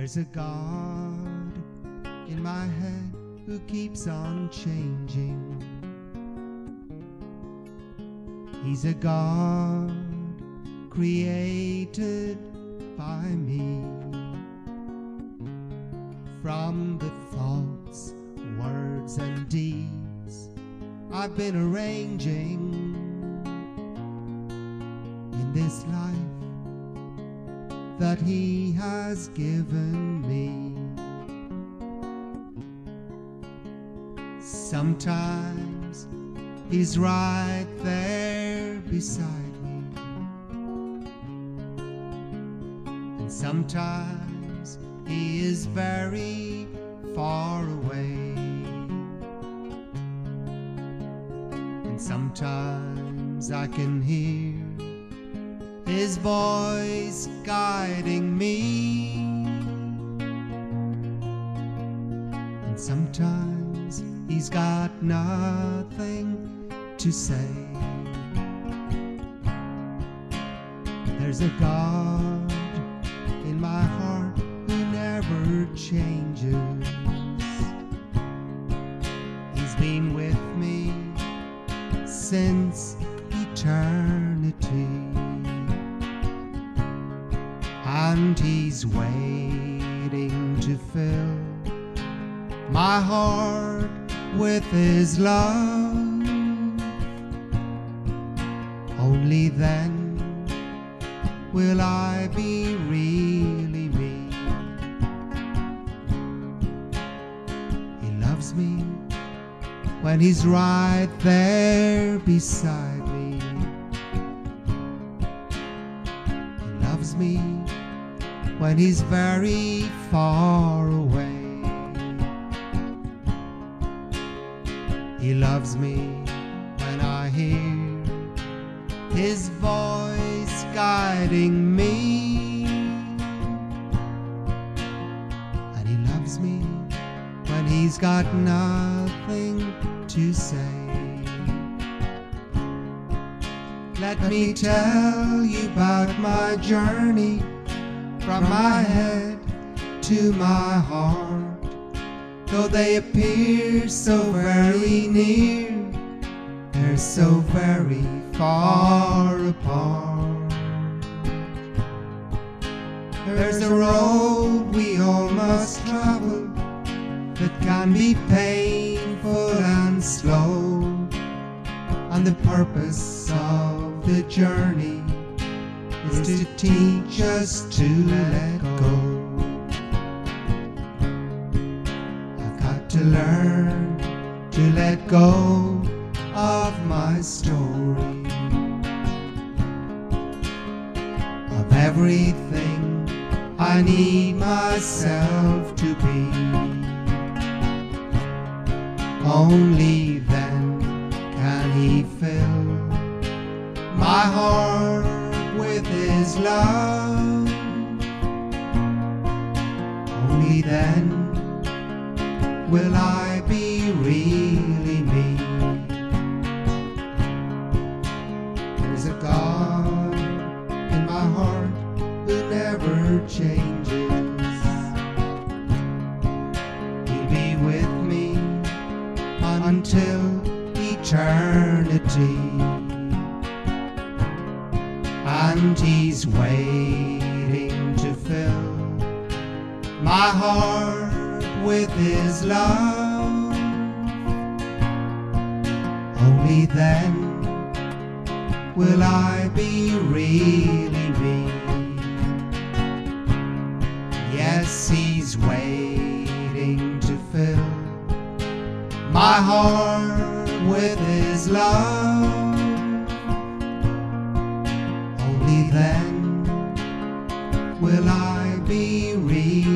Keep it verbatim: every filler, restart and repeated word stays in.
There's a God in my head who keeps on changing. He's a God created by me. From the thoughts, words and deeds I've been arranging in this life that He has given me. Sometimes He's right there beside me, and sometimes He is very far away, and sometimes I can hear His voice guiding me, and sometimes He's got nothing to say. There's a God in my heart who never changes. He's been with me since eternity, and He's waiting to fill my heart with His love. Only then will I be really me. He loves me when He's right there beside me. He loves me when He's very far away. He loves me when I hear His voice guiding me, and He loves me when He's got nothing to say. Let me tell you about my journey from my head to my heart. Though they appear so very near, they're so very far apart. There's a road we all must travel that can be painful and slow, and the purpose of the journey is to teach us to let go. To learn to let go of my story, of everything I need myself to be. Only then can He fill my heart with His love. Only then will I be really me. There's a God in my heart who never changes. He'll be with me until eternity, and He's waiting to fill my heart with His love. Only then will I be really me. Yes, He's waiting to fill my heart with His love. Only then will I be really